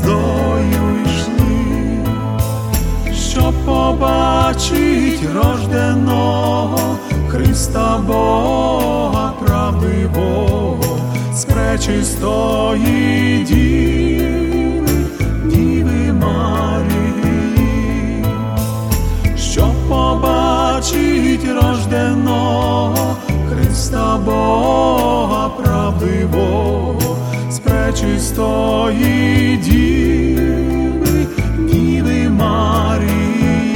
звіздою йшли, щоб побачить рожденого Христа Бога правдивого, з пречистої Діви Марії, щоб побачить рожденого Христа Бога правдивого, з пречистої Діви Марії.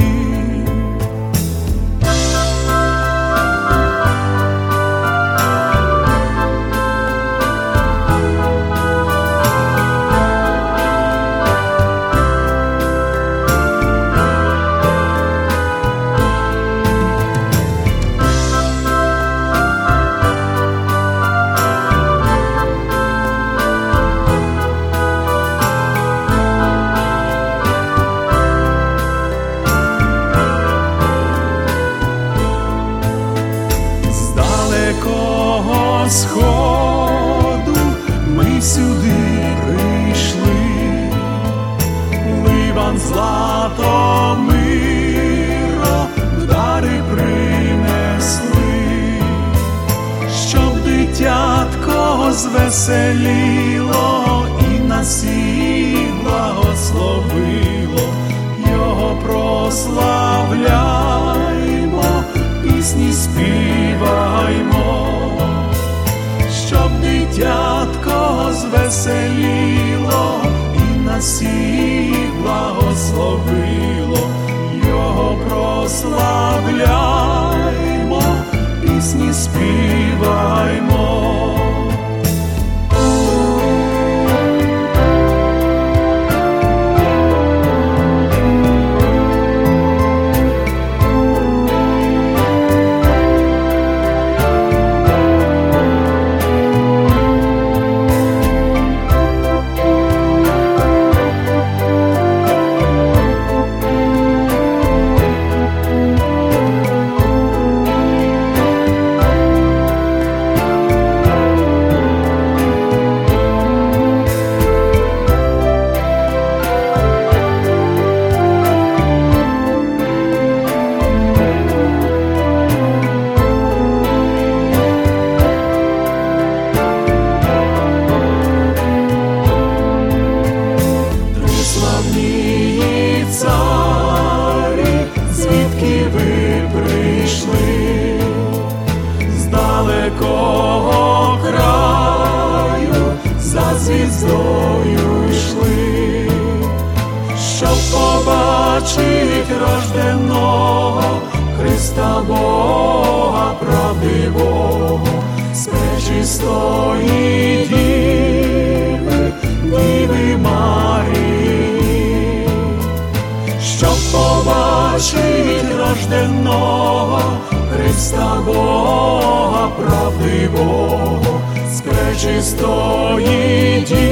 Сходу ми сюди прийшли, Ливан злато миро в дари принесли, щоб дитятко звеселіло і нас всіх благословило. Його прославляймо, пісні співаймо, щоб дитятко звеселіло і нас всіх благословило. Його прославляймо, пісні співаймо. Царі, звідки ви прийшли, з далекого краю, за звіздою йшли, щоб побачить рожденого Христа Бога правдивого, з пречистої Діви Марії, щоб побачить рожденого Христа Бога правдивого, з пречистої